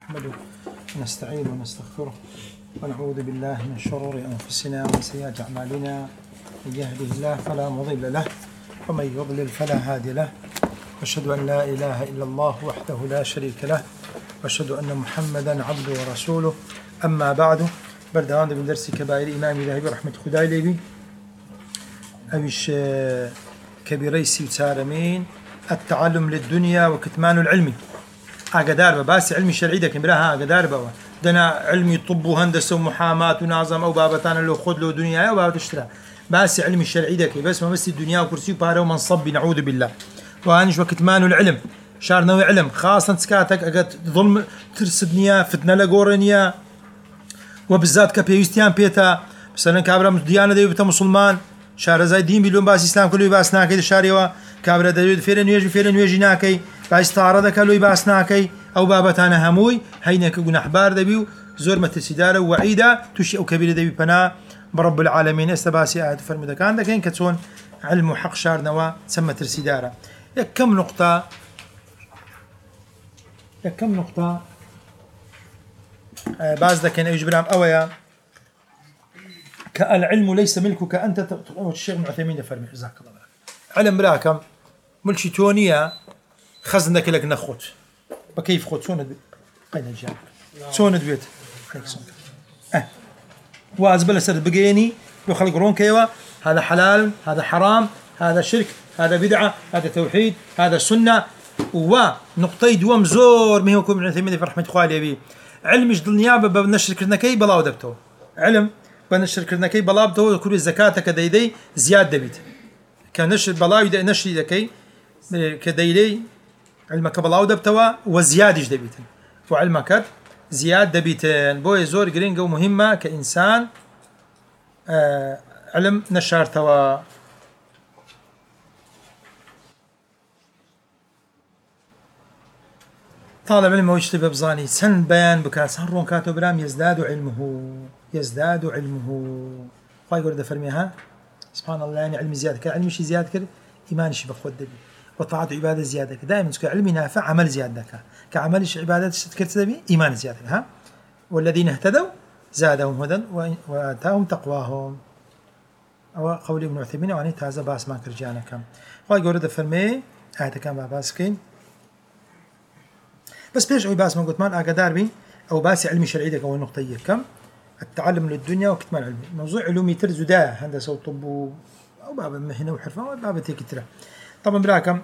نحمده ونستعين ونستغفره ونعوذ بالله من شرور أنفسنا ومن سيئات أعمالنا. من يهده الله فلا مضل له ومن يضلل فلا هادي له. وأشهد أن لا إله إلا الله وحده لا شريك له وأشهد أن محمدا عبده ورسوله. أما بعد، بردوام من درس كبائر الإمام ذهبي رحمة خداي ليبي أبيش كبيري سيوتارمين التعلم للدنيا وكتمان العلم. أقدار بس علمي شرعي ده كبرها أقدار بوا دنا علمي طب وهندسة ومحاماة ونظام أو بابتان لو خذ له دنيا أو بابت اشترى. بس علمي الشرعي ده بس ما بس الدنيا وكرسي وباره ومنصب نعوذ بالله. وأنش وكتمان العلم شار نوع علم خاصة سكاتك أقد ظلم ترسدنيا فتنة لجورنيا وبالذات كبيستيان بيتا مثلا كابرا ديانة ده بيتا مسلمان شار زي دين بيلون باس إسلام كله باس ناكي شاريوا كابرا ده فيرن يجي ناكي باس تعرض كله باس ناكي أو بابتانا هموي هينك جناح بار دبيو زور متسيدارة وعيدة تشيء كبير دبي بنا برب العالمين استباسي آيات فرمدا كان ده كين كتسون علم وحق شار نوا سمى ترسيدارة. كم نقطة بعض ذاك يجبرهم أويا كالعلم ليس ملكك أنت. الشيخ ابن عثيمين يفرمي جزاك الله خير. علم براكم ملشي تونيا خزنك لك نخوت بكيف خوت سوند قينا جاب سوند بيت وازبل سرد بقيني لو خلق رون كيوا هذا حلال هذا حرام هذا شرك هذا بدعة هذا توحيد هذا سنة. ونقطي دوام زور ما هو كم ابن عثيمين في رحمة خوالي بي علم جد النيابة بنشر كرنكي بلاو دبتو علم بنشر كرنكي بلاو دبتو كل الزكاة كديدي زياد دبيت كان نشر بلاو يد نشر دكي كديدي علمك بلاو دبتوا وزيادة دبيتن وعلمك زياد دبيتن بوي زور جرينجو مهمة كإنسان علم نشر توا. طالب علم ويشتبه بزاني سن بيان بكاس هرون كاتو برام يزداد علمه فايقول ده فرميها سبحان الله. يعني علم زيادة كان علمي شي زيادة كده إيمان شي بخود دبي وطاعة عبادة زيادة دائما تكون علمي نافع عمل زيادة كعملش عبادات تذكرت دبي إيمان زيادة ها. والذين اهتدوا زادهم هدى وآتاهم تقواهم أو قول ابن عثيمين وعني تازة باس ما كرجانا كم فايقول ده فرمي آية كم باسكين بس بيش باس ما قلت مان أقدار بي أو باس علمي شرعي ده أول نقطة كم التعلم للدنيا وكتمان علمي. موضوع علومي ترزدا هندسة وطب أو باب مهنة وحرفة أو باب تكترة. طبعا براكم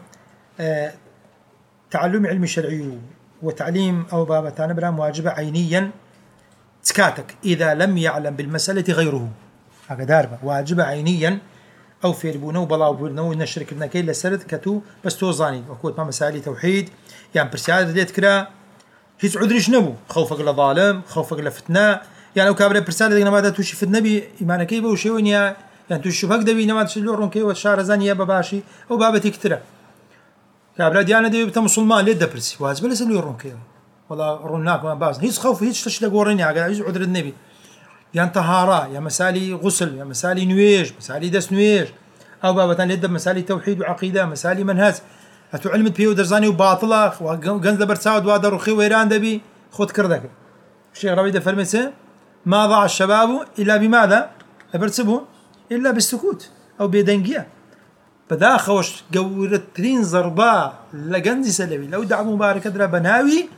تعلم علمي شرعي وتعليم أو باب تانا برام واجبة عينيا تكاتك إذا لم يعلم بالمسألة غيره. أقدار واجبة عينيا أو في ربونه وبلاو بنو نشرك لنا كي لسرد كتو بس توزاني وكوت ما مسائل توحيد يعني برسالة ديت كرا هيز عذرش نبو خوفك لظالم خوفك لفتنة يعني وكابر برسالة دينا ما توشي في النبي إيمانك يبو شيء يعني توشي فك دبي نما تشلورون كي وشار زانية بباشي أو بابتي كترا كابر ديانا دبي بتا مسلمان ليه دبرسي وهذا بلس اللورون كي والله روناك ما باز هيز خوف هيز تشتغل قورني على هيز عذر النبي يعني طهارة يا مسالي غسل يا مسالي نويج مسالي دس نويج أو بابتان ليه مسالي توحيد وعقيدة مسالي منهج هتو علمت بيو درزاني وباطلة وجنز برساود وادر وخي ويران دبي خد كردك. الشيخ ربيع ده فرمسه ما ضاع الشباب إلا بماذا أبرسبه إلا بالسكوت أو بدنجية بدا خوش جورت ترين ضربة لجنز سلبي لو دعم مبارك درا بناوي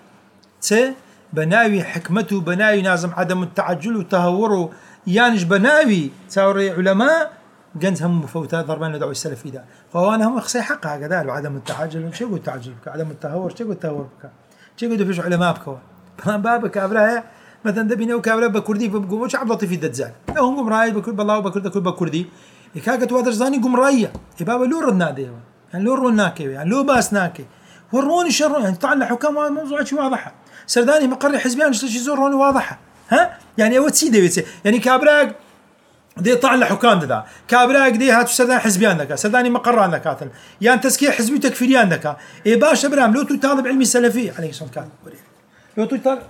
بناوي حكمته بناوي نازم عدم التعجل وتهوره يانج بناوي تصور علماء جنز هم مفوتات ضربان لدعوة السلفي ده فهو أنا هم خصي حقها قدال وعدم التعجل شو يقول تعجل بك عدم التهور شو يقول تهور بك شو يقول دفش علماء بك بابك أبراه مثلا دبينا وكابلا بكردي بقومش عبد لطيف الدجال هم قوم راي بكل بالله وبكرد كل بكردي يكاك توادر زاني قوم رايه بابا لو ردنا ده يعني لو روناكي يعني لو باسناكي وروني شر يعني طلع حكام موضوع شيء واضحة سرداني مقر حزبيان شيء زوروني واضحة ها يعني أول سيدة يعني كابراك دي طلع حكام ده كابراك دي هاتو سردان حزبيان ذاك سرداني مقران ذاك قاتل يعني تزكية حزبي تكفيريان ذاك إيه باش برام لو طالب علمي سلفي عليه الصلاة والسلام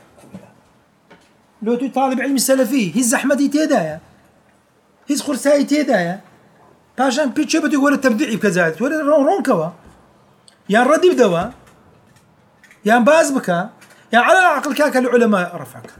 لو طالب علمي سلفي هي زحمتي تيدايا هي خرساي تيدايا باشان بيتشو بدي ولا تبديعي بكذا ولا رون كوا يعني ردي بدوا يعني باز بك يعني على العقل كاك العلماء رفعك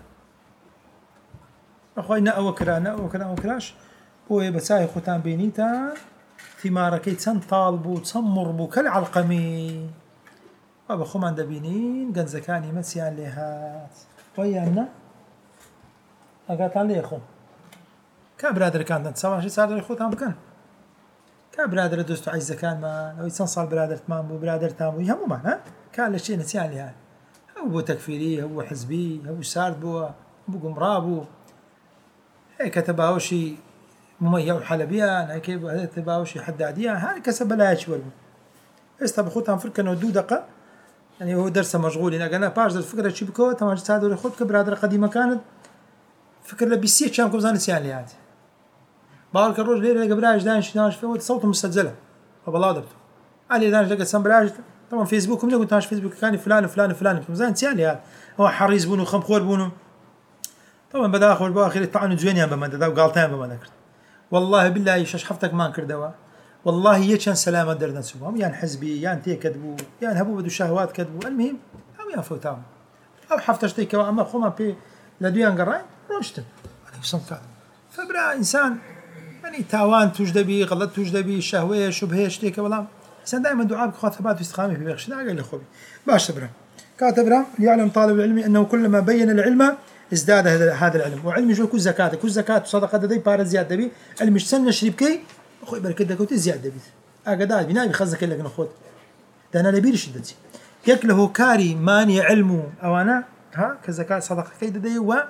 أخوينا أو كراش بوي بساي خوتان بينيتا ثماركي تسن طالبو تصمر بو كالعلقمي أبا خمان دبينين قد زكاني مسيان لهات ويانا أقاتان لي أخو كابرادر كان تسوى شي صار لي خوتان بكن كابرادر دوستو عايز زكان ما لو يتصل برادر تمام بو برادر تامو يهمو معنا كان لشي نسيان لهات هو تكفيري هو حزبي هو سارد بو قمرابو هيك تباوشي مميز وحلبيان هيك تباوشي حداديان هاي كسب لا يشور استبخوتهم فركة ودو دقة يعني هو درسه مشغول هنا قلنا باش الفكرة شي بكو تمام سادو ياخذ كبرادر قديمة كانت فكرة لبيسيت شام كم زان سيان لي بارك الرجل ليلة قبلاش دانش في صوته مسجلة فبالله دبته علي دانش لقى سامبلاج طبعا فيسبوك من قلت فيسبوك كان فلان وفلان وفلان كم زان سيان لي هو حريز بونو خمخور بونو طبعا بدا اخر باخر الطعن زوينيا بما دا وقالتين بما ذكرت والله بالله شاش حفتك ما انكر دوا والله يشان سلامة دردن سبهم يعني حزبي يعني تي كذبوا يعني هبوا بدو شهوات كذبوا المهم او ينفوتهم او حفتشتي كوا اما خما بي لدويان قراي روشتن عليه الصلاة والسلام فبرا انسان يعني تاوان توجد بي غلط توجد بي شهوه شبهه شتيك والله انسان دائما دعاء بخوا ثبات واستقامه في بخش قال لي خوي باش برا كاتب ليعلم طالب العلم انه كلما بين العلم ازداد هذا العلم وعلم جو كل زكاة وصدقة دي بار زيادة بي علم مش سن نشرب كي اخوي بركة دكوت زيادة بي اقداد بناء بخزك لك ناخذ ده انا نبيل شدتي يكله كاري ماني علمه او انا ها كزكاة صدقة كي دي و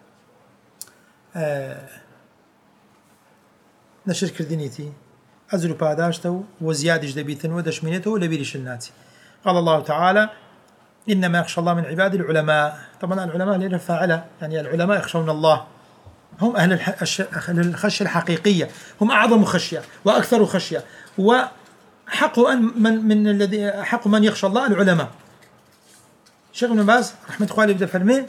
نشر كردينيتي ازلو باداشتو وزيادش دبيتن ودشمينته لبيلش الناتي قال الله تعالى إنما يخشى الله من عباد العلماء طبعا العلماء لنا فاعلة يعني العلماء يخشون الله هم أهل الخشية الحقيقية هم أعظم خشية وأكثر خشية وحق من الذي حق من يخشى الله العلماء شيخ ابن باز رحمة الله يبدأ فرمي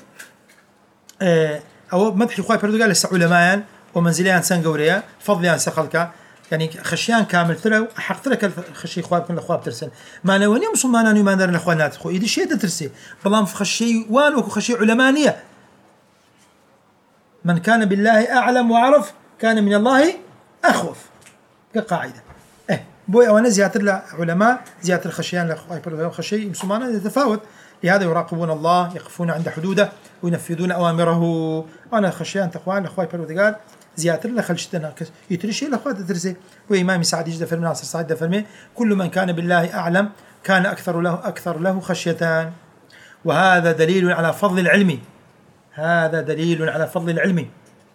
أو مدح إخوة بردو قال لسه علماء ومنزليان سنقوريا فضليان سخلك يعني خشيان كامل تلو حق تلك الخشي إخواب كن الأخواب ترسل ما نواني مسلمان يمان دار الأخوانات خو إيدي شيء ترسي بلام في خشي وان وكو خشي علمانية من كان بالله أعلم وعرف كان من الله أخوف كقاعدة بوي أوانا زيادة العلماء زيادة الخشيان الأخواب خشي مسلمان يتفاوت لهذا يراقبون الله يقفون عند حدوده وينفذون أوامره وأنا خشيان تقوان الأخواب قال زيادة لا خلشتنا يترشي الأخوات ترسي وإمام سعد يجد فرمي ناصر سعد فرمي كل من كان بالله أعلم كان أكثر له خشيتان وهذا دليل على فضل العلم هذا دليل على فضل العلم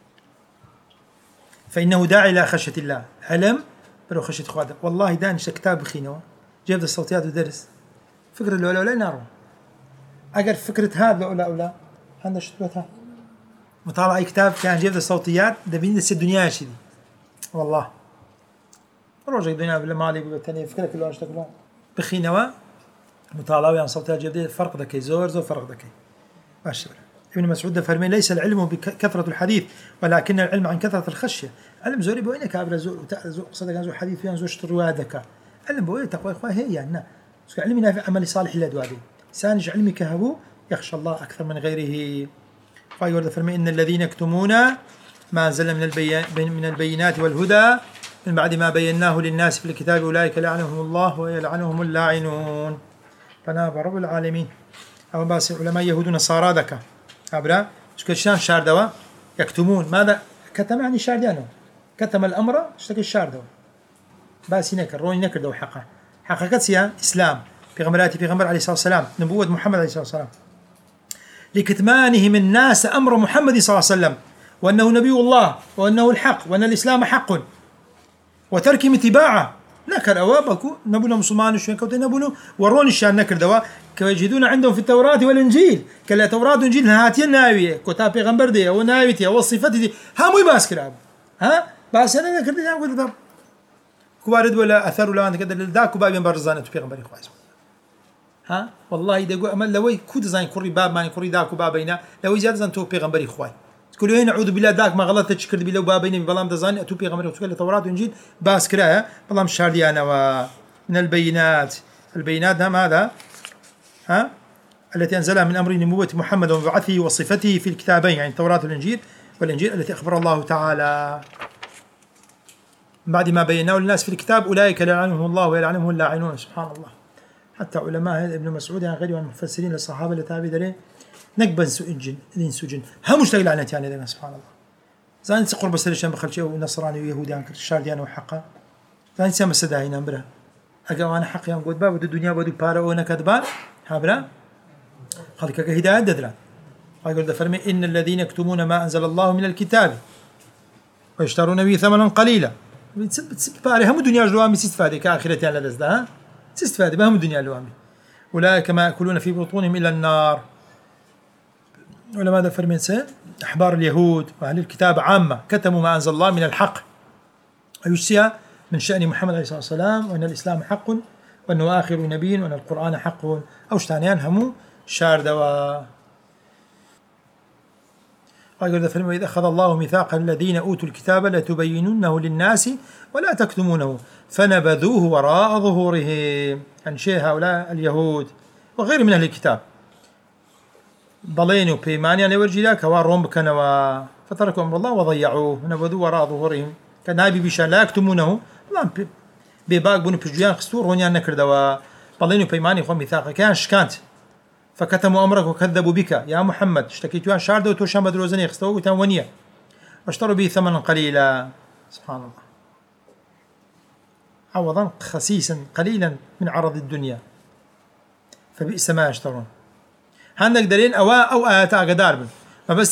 فإنه داعي إلى خشية الله علم بلو خشية أخواته والله دانش كتاب بخينه جبت الصوتيات ودرس فكرة الأولى ولا نارو أقل فكرة هذا أولى عندنا شتبتها مطالعة أي كتاب كان جيب الصوتيات دبين دس الدنيا شدي والله رجع الدنيا بالمالي بالتاني فكرة كلها اشتغلوا بخينوا مطالعة يعني صوتيات جيب فرق ذكي زور فرق ذكي ماشي ابن مسعود فرمي ليس العلم بكثرة الحديث ولكن العلم عن كثرة الخشية علم زوري بوينك عبر زور وتأذو قصدك عن زور حديث فيها زور شطر ذكاء علم بوين تقوى إخوة هي يعني علمنا في عمل صالح لا دوابي سانج علمك هبو يخشى الله أكثر من غيره فيقول فرمي إن الذين يكتمون ما أنزلنا من البينات والهدى من بعد ما بيناه للناس في الكتاب أولئك لعنهم الله ويلعنهم اللاعنون فناب رب العالمين أو باس علماء يهود نصارى ذكا عبرا شكشان شاردوا يكتمون ماذا كتم يعني شاردانو كتم الأمر اشتكي الشاردوا باس نكر روني نكر دو حقا سيا إسلام في غمر عليه الصلاة والسلام نبوة محمد عليه الصلاة والسلام لكتمانهم الناس أمر محمد صلى الله عليه وسلم وأنه نبي الله وأنه الحق وأن الإسلام حق وتركهم اتباعه نكر أوابكو نبونا مسلمان شوين كوتين نبونا ورون الشان نكر دوا كيجدون عندهم في التوراة والإنجيل كلا توراة وإنجيل هاتي الناوية كتاب پیغمبر دي أو ناويتي أو صفات دي هم يباس كلام ها بس أنا نكر دي أقول ده كوارد ولا أثر ولا عندك كده ذاك باب ينبرزانة پیغمبري خواص ها والله إذا جو أمل لوي كود زين كوري باب ما يكوري ذاك وبابينا لوي زيادة زين تو پیغمبري خواي تقول هنا أعوذ بالله ذاك ما غلطت تشكر بالله وبابينا بلام دزاني تو پیغمبري وتقول التوراة والإنجيل باس كلاه بلام شارديانا ومن البينات هم هذا ها التي أنزلها من أمر نبوة محمد وبعثه وصفته في الكتابين، يعني التوراة والإنجيل التي أخبر الله تعالى بعد ما بيناه للناس في الكتاب أولئك يلعنهم الله ويلعنهم اللاعنون. سبحان الله. حتى علماء ابن مسعود يعني غيره من المفسرين للصحابة اللي تابعوا دليه نقبن سجن هم مش لعنة يعني ده. سبحان الله. زين قرب سلشان بخلشي ونصراني ويهودي عن كرشال ديانه وحقه زين سام سداهينا برا أجا أنا حق يوم قد باب الدنيا بدو بارا وأنا كذبان هبرا خليك هداية ددرا. يقول ده فرمي إن الذين يكتمون ما أنزل الله من الكتاب ويشترون به ثمنا قليلا باري هم الدنيا جوامي استفادة كآخرة على دزده ها استفادة بهم الدنيا جوامي أولئك ما يأكلون في بطونهم إلى النار. ولا ماذا فرمي أحبار اليهود وأهل الكتاب عامة كتموا ما أنزل الله من الحق ويشتيها من شأن محمد عليه الصلاة والسلام وأن الإسلام حق وأنه آخر نبي وأن القرآن حق أو شتانيان همو شار دوا. قال ذا فيلم: إذا أخذ الله ميثاق الذين أوتوا الكتاب لتبيننه للناس ولا تكتمونه فنبذوه وراء ظهورهم. عن شيء هؤلاء اليهود وغير من أهل الكتاب ضلينوا بيمان يعني ورجلا كوارهم بكنوا فتركوا أمر الله وضيعوه نبذوه وراء ظهورهم. كان هاي بيشان لا يكتمونه بباق بنو بجيان خستور هونيان نكردوا ضلينوا بيمان يخون ميثاق كان شكانت فكتموا أمرك وكذبوا بك يا محمد اشتكيت يا شارد وتوشان بدروزني يخستوا وتنونية واشتروا به ثمنا قليلا. سبحان الله. عوضا خسيسا قليلا من عرض الدنيا فبئس ما يشترون. هندك دليل أو آيات أقدار ما بس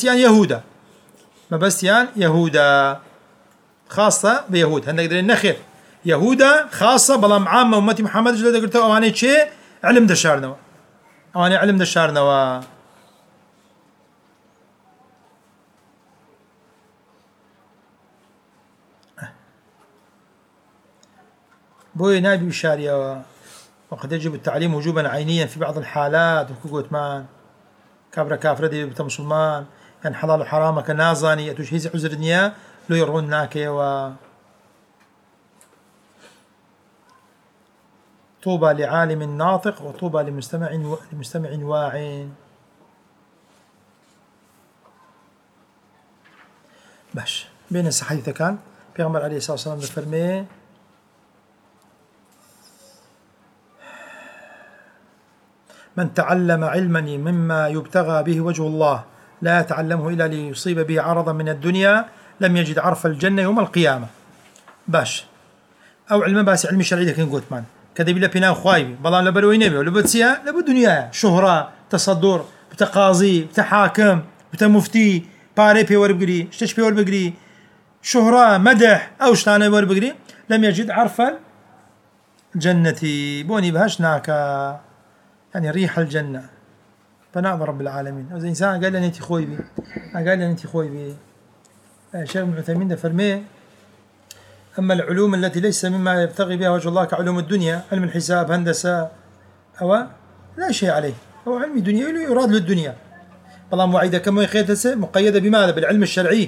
يعني يهودا خاصة بيهود. هندك دليل نخير يهودا خاصة بلام عامة أمتي محمد جل قلت أواني شيء علم دشارنا أواني علم دشارنا بوي نابي بشارية وقد يجب التعليم وجوبا عينيا في بعض الحالات وكوكوت مان كابرا كافرة دي بتا مسلمان يعني حلال وحرام كنازاني يتوشهيز عزر الدنيا لو يرون ناكي طوبى لعالم ناطق وطوبى لمستمع واع. باش بين الصحيح كان بيغمر عليه الصلاة والسلام فرمي من تعلم علما مما يبتغى به وجه الله لا يتعلمه إلا ليصيب به عرضا من الدنيا لم يجد عرف الجنة يوم القيامة. باش أو علم باس علمي شرعي لكن قلت مان كذا بلا بناء خوايبي بلان لبروي نبي ولا بتسيا لبو دنيا شهرة تصدر بتقاضي بتحاكم بتمفتي باري بيور بقري اشتش بيور بقري شهرة مدح أو شتانة بيور بقري لم يجد عرف الجنة بوني بهاش ناكا يعني ريح الجنة فنعم رب العالمين. إذا إنسان قال لي أنت خوي بي قال لي أنت خوي بي شيخ ابن عثيمين ده فرميه أما العلوم التي ليس مما يبتغي بها وجه الله كعلوم الدنيا علم الحساب هندسة أو لا شيء عليه هو علم دنيا يراد للدنيا والله موعدة كما يخيتسه مقيدة بماذا بالعلم الشرعي.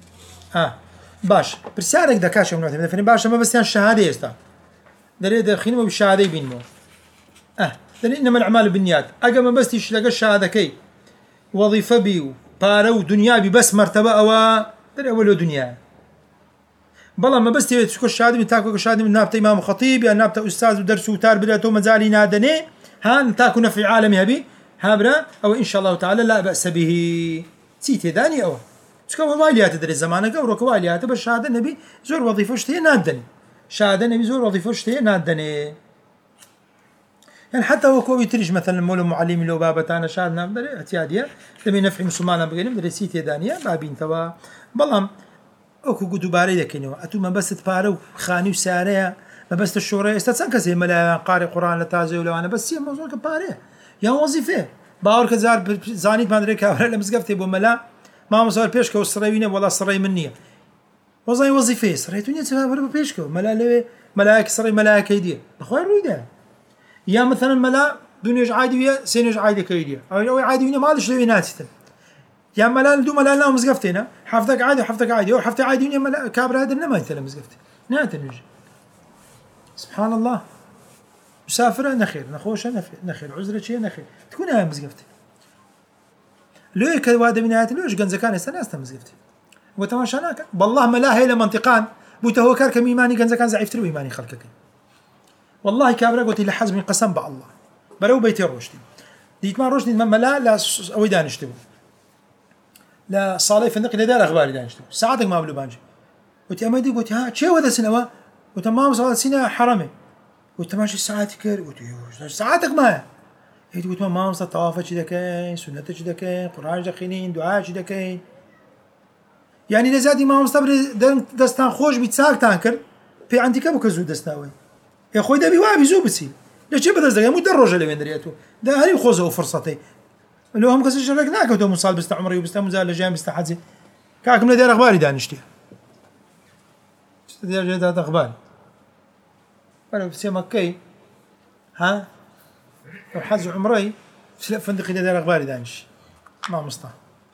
باش برسالك دكاش ابن عثيمين فرميه باش ما بس يعني الشهادة يستا دليل دخينه بالشهادة بينمو دليل إنما الأعمال بالنيات أجمع بس تشلق الشهادة كي وظيفة بيو بارو دنيا بي بس مرتبة أو دليل أول دنيا بلا ما بس تشكو الشهادة بتاكو الشهادة من نابت إمام خطيب يعني نابت أستاذ ودرس وتار بدأتو مزالي نادني هان تاكو نفع عالمي هبي هابرا أو إن شاء الله تعالى لا بأس به سيتي داني أو تشكو واليات دري زمانك أو ركواليات بس شهادة النبي زور وظيفة شتي نادني شهادة النبي زور وظيفة شتي نادني يعني حتى هو كوي تريج مثلا مولو معلم لو بابتانا شادنا بدري اعتياديه لمن نفع مسلمان بقينا بدري سيتي دانيه بابين توا بلام اوكو قدو باري كينو اتو ما بس تبارو خاني وساريه ما بس الشورى استسان كسي ملا قارئ قران لتازي ولا انا بس موضوع كباري يا وظيفه باور كزار زاني باندري كاور لمسقفتي بو ملا ما مصور بيشكو سريوينه ولا سري منيه وظيفه سريتوني تبارو بيشكو ملا ملاك سري ملاك يدي اخوي رويده يا مثلا ملا دنيا عادي ويا سينج عادي كيديا او عادي ويا ما ادري ناتي يا ملا دو ملا لا مزقفتينا حفظك عادي او حفظك عادي ويا ملا كابر هذا ما انت مزقفتي ناتي سبحان الله مسافرة نخير، نخوشة نخير، عذرة شيء نخير، تكون هاي مزقفتي. لو هيك وهذا من نهاية لوش جنزة كان استناست مزقفتي. وتماشاناك بالله ما لا هي لمنطقان بوته كارك إيماني جنزة كان ضعيف ترو إيماني خلقك. والله كابرا قلت لي حزم قسم بالله. برو بيتي روشتي. ديت ما روشتي ما لا أويدان يشتبه. لا صالح فندق إلى دار أخبار دان يشتبه. ساعتك ما بلو بانجي. قلت يا مدي قلت ها شو هذا سنة وتمام صلاة سنة حرمي. قلت ماشي ساعتك قلت يوش ساعتك ما هي قلت ما مصطفى طوافة كذا كاين سنة كذا كاين قرآن دخينين دعاء كذا كاين يعني لزادي ما مصطفى دستان خوش بيتساق تانكر في عندي كم كزود دستاوي يا خوي ده بيوابي زو بتسيل ليش بدرس ده مو دروجة اللي بين دريته ده هني خوزه فرصتي اللي هم كسر شرك ناكل ده مصال بست عمري وبست مزال لجام بست حزي كاكم لدير أخباري دانشتي استدير جدات أخباري أنا في مكي ها حج عمري في فندق دار أخباري دانش ما مصطفى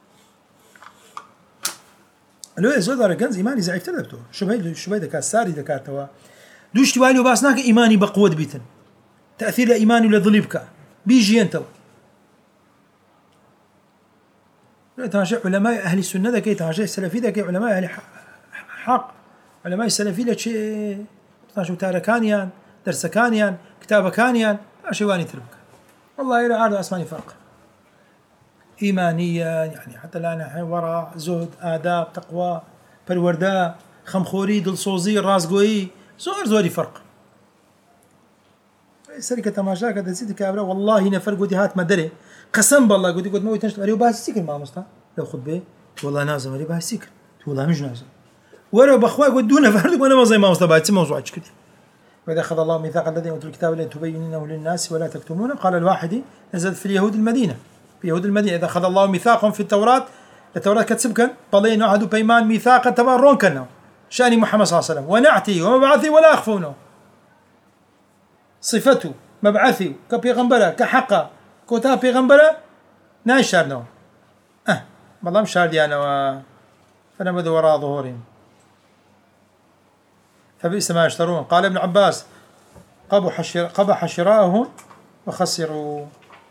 لو زود على جنز إيماني زعيف تلبته شو بيده كاساري ذكرتوا دوش توالي وباسناك إيماني بقوة بيتن تأثير إيماني لظليبك بيجي أنت تماشى علماء أهل السنة ذا كي تماشى السلفي ذا كي علماء أهل حق علماء السلفي ذا شيء تماشى تاركانيان درسكانيان كتابكانيان أشواني تربك والله إلى عارض أسماني فرق إيمانية يعني حتى الآن ورع زهد آداب تقوى بالورداء خمخوري دلصوزي رازقوي زوري فرق سرقة تماشاك هذا زيد كابرا والله نفرق ودي هات مدري قسم بالله قلت ما يتنشط عليه وباس سكر ما مصطفى لو خد به والله نازم عليه باس سكر والله مش نازم ورا بأخوي ودونا فرد وانا ما زي ما مصطفى باس موضوع كذي وإذا أخذ الله ميثاق الذين أوتوا الكتاب لن تبينونه للناس ولا تكتمونه قال الواحد نزلت في اليهود المدينة في يهود المدينة إذا أخذ الله ميثاقهم في التوراة كتسب كان بلين وعدوا بيمان ميثاقا تبارون كنا شأن محمد صلى الله عليه وسلم ونعتي ومبعثي ولا أخفونه صفته مبعثي كبيغمبرة كحقة كوتا بيغمبرة ناي شارنو والله مش شار ديانا فنبذ وراء ظهورهم فبئس ما يشترون قال ابن عباس قبح شراءهم وخسروا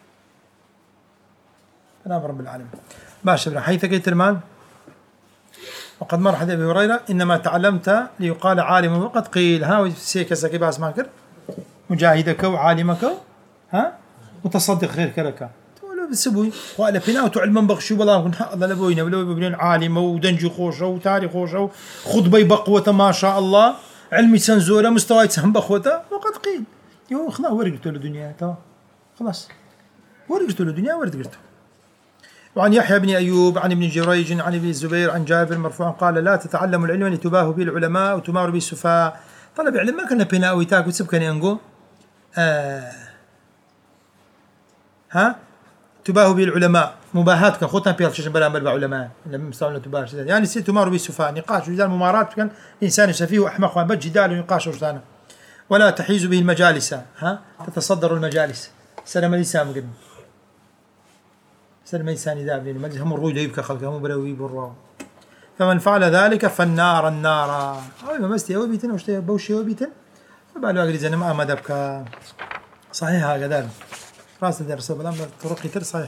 نعم رب العالمين باشا حيث كيت المال وقد مر حديث أبي هريرة إنما تعلمت ليقال عالم وقد قيل ها سيك سكي باس ماكر مجاهدك وعالمك ها متصدق غير كركا تقولوا بسبوي وقال بناء تعلم بخشوا والله الله لبوينا ولو ببنين عالم ودنجي خوشه وتاريخ خوشه خطبة بقوة ما شاء الله علمي سنزورة مستوى يتسهم بخوته وقد قيل يو خلاص ورقته الدنيا تو خلاص ورقته الدنيا ورقته وعن يحيى بن أيوب عن ابن جريج عن ابن الزبير عن جابر مرفوعا قال لا تتعلموا العلم لتباهوا به العلماء وتماروا به السفهاء طلب علم ما كنا بناء ويتاك وتسب كان ينقو ها تباهوا به العلماء مباهات كان خوتنا بيال شيء بلا بل علماء لما مستوى تباهوا يعني سير تماروا به السفهاء نقاش وجدال ممارات كان إنسان سفيه وأحمق وأنبت جدال ونقاش وجدانا ولا تحيزوا به المجالس ها تتصدروا المجالس سلام الإسلام قد سلم إنسان ذاب لأن مجلس هم الروي يبكى خلقه هم بروي برا فمن فعل ذلك فالنار أو ما مستي أو بيتن وشتي بوشي أو بيتن فبالو أجري زين ما دبك صحيح هذا ذلك راس درس بلام طرق كتير صحيح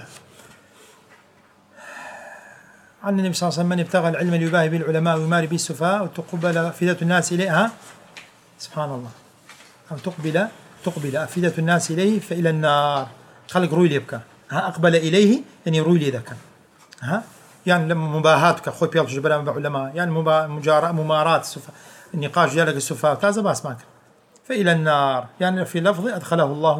عن النبي صلى الله عليه وسلم من ابتغى العلم ليباهي به العلماء ويماري به السفهاء وتقبل أفئدة الناس إليها سبحان الله أو تقبل أفئدة الناس إليه فإلى النار خلق روي يبكى أقبل إليه يعني روي لي ذاك يعني لما مباهات كأخوي بيالش جبلا بعلماء يعني ممارات النقاش ديالك السفهاء كذا باس ماك فإلى النار يعني في لفظ أدخله الله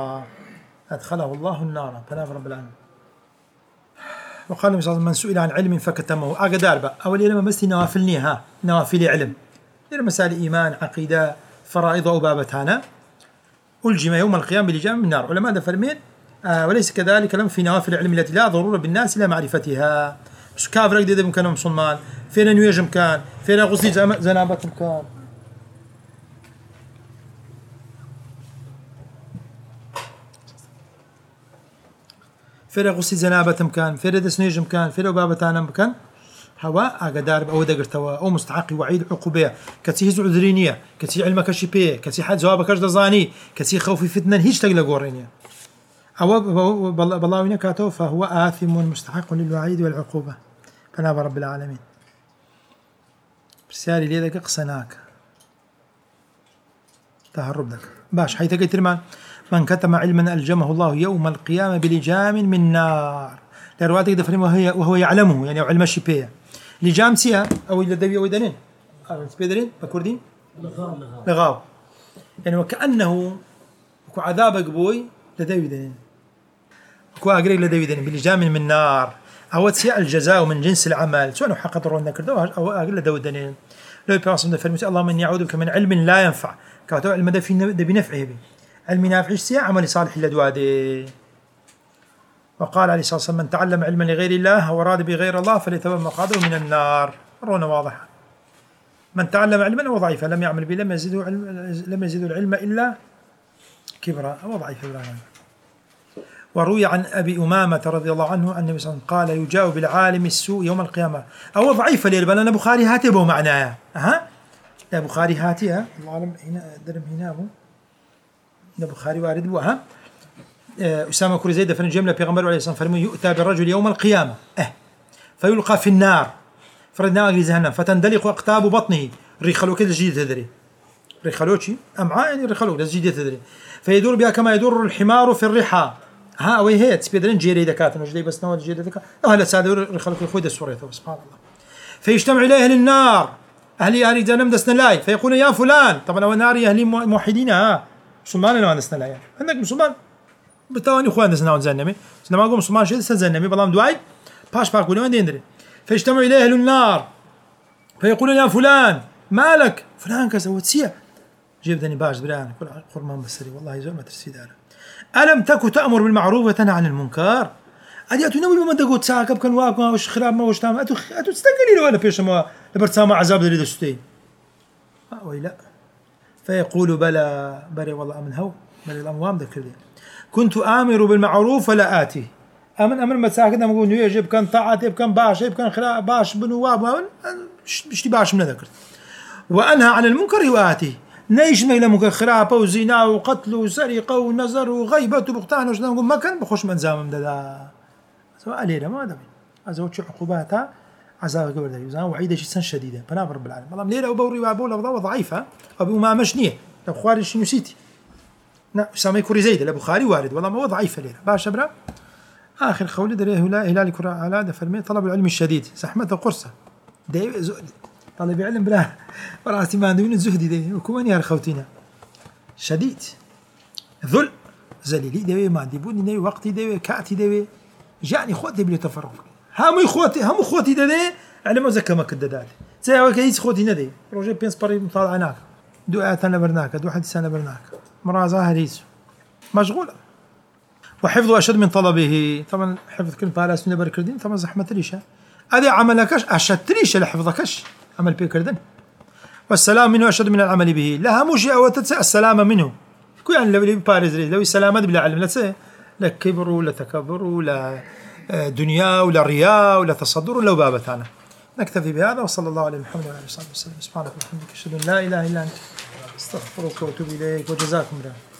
النار فناف رب العالمين وقال النبي صلى الله عليه وسلم من سئل عن علم فكتمه أقدار بقى أول لما بس نوافل علم مسائل إيمان عقيدة فرائض وبابتانا ألجم يوم القيامة بلجام من النار علماء فرمين وليس كذلك لم في نوافل العلم التي لا ضرورة بالناس إلى معرفتها بس كافر قد يدب كانوا مسلمان فين نيجم كان فين غسل زنابة كان فين غسل زنابة كان فين دس نيجم كان فين بابتانا كان هوا أقدار أو دقرتوا أو مستحق وعيد عقوبة كتي هز عذرينية كتي علمك شبيه كتي حد جوابك دزاني كتي خوفي فتنة هيج تقل قورينية أو بالله كاتو فهو آثم مستحق للوعيد والعقوبة فناب رب العالمين برسالي لي ذاك قصناك تهرب ذاك باش حيث قلت من كتم علما ألجمه الله يوم القيامة بلجام من نار لرواتك دفرين وهو يعلمه يعني علم الشبيه لجام سيها أو إلى دبي أو دنين تبيدرين بكردين لغاو يعني وكأنه عذابك بوي لدبي دنين كو أقريك لدبي دنين بلجام من نار أو تسيء الجزاء من جنس العمل سواء حق رون ذكر أو أقل لدبي دنين لو يبقى دفرين اللهم إني أعوذ بك من علم لا ينفع كاتو علم ده بنفعه به علم نافع سيء عمل صالح لدواده وقال عليه الصلاة والسلام من تعلم علما لغير الله وراد بغير الله فليتبوأ مقعده من النار رونا واضحة من تعلم علما وضعيفا لم يعمل به لم يزيد العلم إلا كبرا وضعيف إبراهيم وروي عن أبي أمامة رضي الله عنه أن النبي صلى الله عليه وسلم قال يجاء بالعالم السوء يوم القيامة أو ضعيف ليربنا أنا بخاري هاتي به معناه لا بخاري هاتي الله أعلم هنا درم هنا بخاري وارد بوها أسامة كوري زيد فن جملة بيغمبر عليه الصلاة والسلام يؤتى بالرجل يوم القيامة فيلقى في النار فردنا أجل جهنم فتندلق أقطاب بطنه ريخلو كده جديد تدري ريخلوشي أمعاء يعني ريخلو ده جديد تدري فيدور بها كما يدور الحمار في الرحى وهي تسبيدرين جيري دكاتن وجدي بس نوال جيري دكاتن هلا سادور ريخلو كل خويد السورية سبحان الله فيجتمع إليه أهل النار أهل جهنم دسنا لاي فيقول يا فلان طبعا ونار أهل موحدين مسلمان لو دسنا لاي عندك مسلمان بتواني خوان دسنا زنمي ما قوم مسلمان شيء زنمي بلام دواي باش باكو وين يندري فيجتمع إليه أهل النار فيقول يا فلان مالك فلان كذا وتسيع جبتني باش بران كل قرمان بسري والله زول ما ترسي داره ألم تكن تأمر بالمعروف وتنهى عن المنكر أدي أتناول بما تقول تساكب كان واقع وش خراب ما وش تام أتو تستقلي له ولا بيش ما لبرتسامة عذاب دريد الستين ويلا فيقول بلى والله أمن هو بلى الأموام ذكر لي كنت آمر بالمعروف ولا آتي أمن ما تساكد أنا بقول يجب كان طاعتي بكان باش يبكان خراب باش بنواب بشتي باش من ذكر وأنهى عن المنكر وآتي نيش ما إلى منكر خرابة وزنا وقتل وسرقة ونزر وغيبة وبقتان وش نقول ما كان بخش من زامم ده سواء علينا ما دبي أزوج عقوباتها عذاب قبل ذي زان وعيدة شيء شديدة بناب رب العالمين والله ليلة وبوري وعبولة ضعيفة أبو ما مشنية لو خوارج شنو سيتي لا سامي كوري زيد البخاري وارد والله ما هو ضعيف ليلة باش أبرا آخر قول دريه لا هلال كرة على فرمي طلب العلم الشديد زحمة وقرصة ده زهد طلب علم بلا وراسي ما عندنا الزهد ده وكمان يا خوتينا شديد ذل زليلي ده ما عندي بوني ده وقتي ده كاتي ده جاني خوتي بلي تفرق هم خوتي ده على ما زكى ما كده ده زي كيس خوتي ندي روجي بينس باري مطالع هناك دعاء أنا برناك دو حديث أنا برناك مرة ظاهريس مشغولة وحفظ أشد من طلبه طبعا حفظ كل بالاس من بركردين طبعا زحمة ريشة هذا عملكش أشد ريشة لحفظكش عمل بيكردن والسلام منه أشد من العمل به لا مش أو تتسع السلامة منه كو يعني لو باريس لو السلامة بلا علم لا كبر ولا تكبر ولا دنيا ولا رياء ولا تصدر ولا بابتانا نكتفي بهذا وصلى الله على محمد وعلى آله وصحبه وسلم سبحانك وبحمدك أشهد أن لا إله إلا أنت استغفرك وأتوب إليك وجزاكم الله